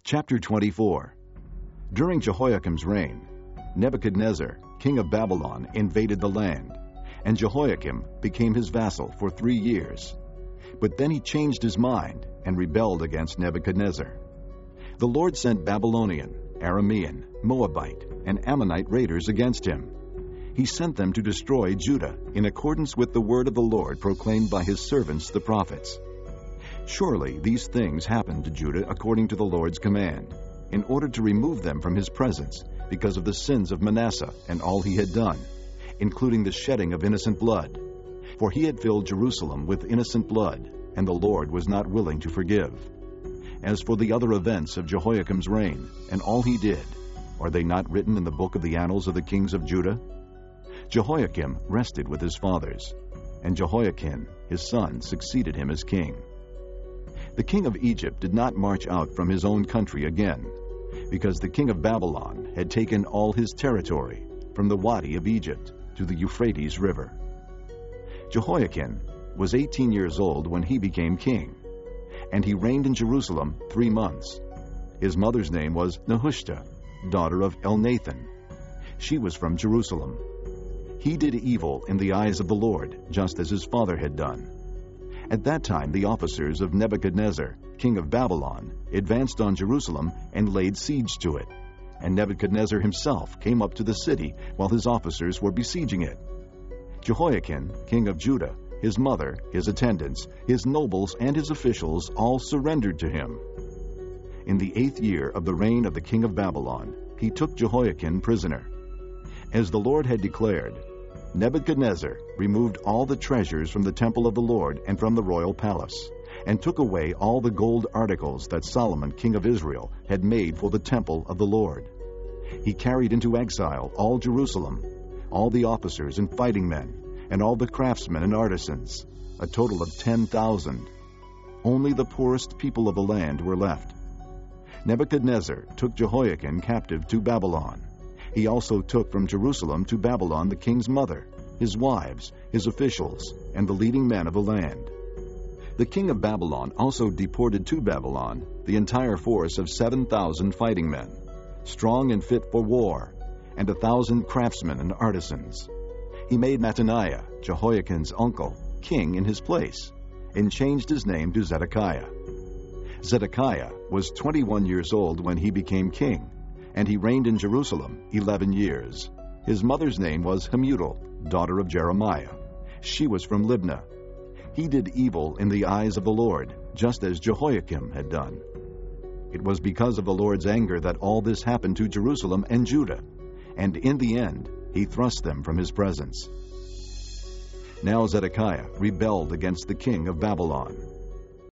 Chapter 24. During Jehoiakim's reign, Nebuchadnezzar, king of Babylon, invaded the land, and Jehoiakim became his vassal for 3 years. But then he changed his mind and rebelled against Nebuchadnezzar. The Lord sent Babylonian, Aramean, Moabite, and Ammonite raiders against him. He sent them to destroy Judah in accordance with the word of the Lord proclaimed by his servants the prophets. Surely these things happened to Judah according to the Lord's command, in order to remove them from his presence because of the sins of Manasseh and all he had done, including the shedding of innocent blood. For he had filled Jerusalem with innocent blood, and the Lord was not willing to forgive. As for the other events of Jehoiakim's reign, and all he did, are they not written in the book of the annals of the kings of Judah? Jehoiakim rested with his fathers, and Jehoiakim his son succeeded him as king. The king of Egypt did not march out from his own country again, because the king of Babylon had taken all his territory, from the Wadi of Egypt to the Euphrates River. Jehoiakim was 18 years old when he became king, and he reigned in Jerusalem 3 months. His mother's name was Nehushta, daughter of Elnathan. She was from Jerusalem. He did evil in the eyes of the Lord, just as his father had done. At that time the officers of Nebuchadnezzar, king of Babylon, advanced on Jerusalem and laid siege to it. And Nebuchadnezzar himself came up to the city while his officers were besieging it. Jehoiakim, king of Judah, his mother, his attendants, his nobles, and his officials all surrendered to him. In the 8th year of the reign of the king of Babylon, he took Jehoiakim prisoner. As the Lord had declared, Nebuchadnezzar removed all the treasures from the temple of the Lord and from the royal palace, and took away all the gold articles that Solomon king of Israel had made for the temple of the Lord. He carried into exile all Jerusalem, all the officers and fighting men, and all the craftsmen and artisans, a total of 10,000. Only the poorest people of the land were left. Nebuchadnezzar took Jehoiakim captive to Babylon. He also took from Jerusalem to Babylon the king's mother, his wives, his officials, and the leading men of the land. The king of Babylon also deported to Babylon the entire force of 7,000 fighting men, strong and fit for war, and 1,000 craftsmen and artisans. He made Mattaniah, Jehoiakim's uncle, king in his place, and changed his name to Zedekiah. Zedekiah was 21 years old when he became king, and he reigned in Jerusalem 11 years. His mother's name was Hamutal, daughter of Jeremiah. She was from Libnah. He did evil in the eyes of the Lord, just as Jehoiakim had done. It was because of the Lord's anger that all this happened to Jerusalem and Judah, and in the end he thrust them from his presence. Now Zedekiah rebelled against the king of Babylon.